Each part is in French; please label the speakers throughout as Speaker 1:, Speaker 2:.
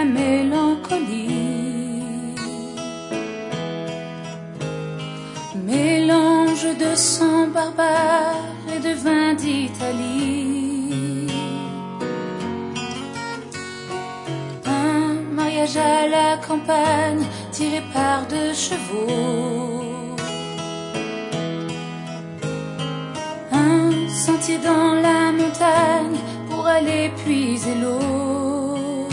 Speaker 1: mélancolie, mélange de sang barbare et de vin d'Italie. Un mariage à la campagne tiré par deux chevaux, un sentier dans la montagne pour aller puiser l'eau.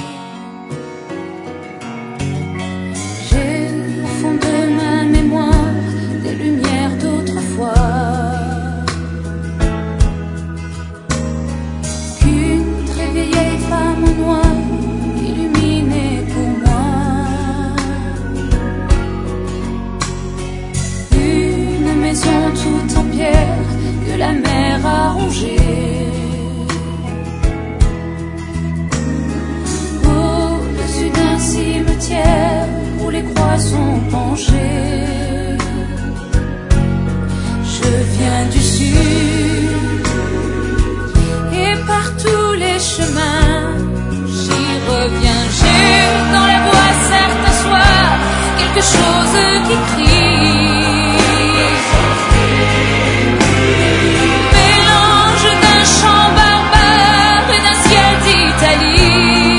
Speaker 1: J'ai au fond de ma mémoire des lumières d'autrefois qu'une très vieille femme en noir illuminait pour moi. Une maison toute en pierre que la mer a rongée, au-dessus d'un cimetière où les croix sont penchées. Je viens du sud et par tous les chemins j'y reviens. J'ai dans la voix certains soirs quelque chose qui crie, mélange d'un chant barbare et d'un ciel d'Italie,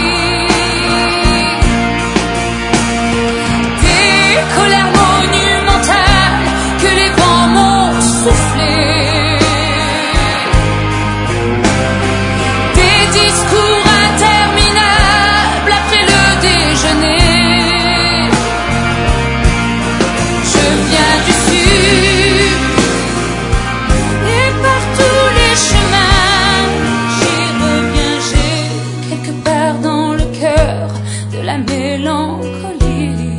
Speaker 1: des colères monumentales que les vents m'ont soufflées, des discours interminables après le déjeuner. Je viens du sud et par tous les chemins j'y reviens. J'ai quelque part dans le cœur de la mélancolie,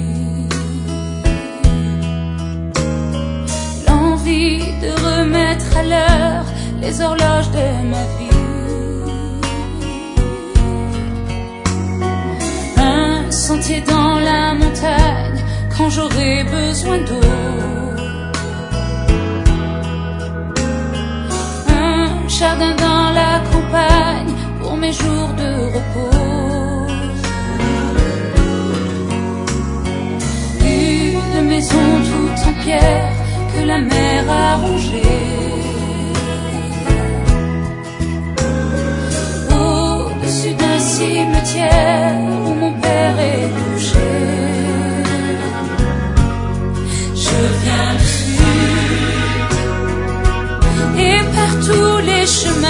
Speaker 1: l'envie de remettre à l'heure les horloges de ma vie. Un sentier dans la montagne quand j'aurai besoin d'eau, un jardin dans la campagne pour mes jours de repos, une maison toute en pierre que la mer a rongée, au-dessus d'un cimetière où mon père est couché. Je viens du sud et par tous les chemins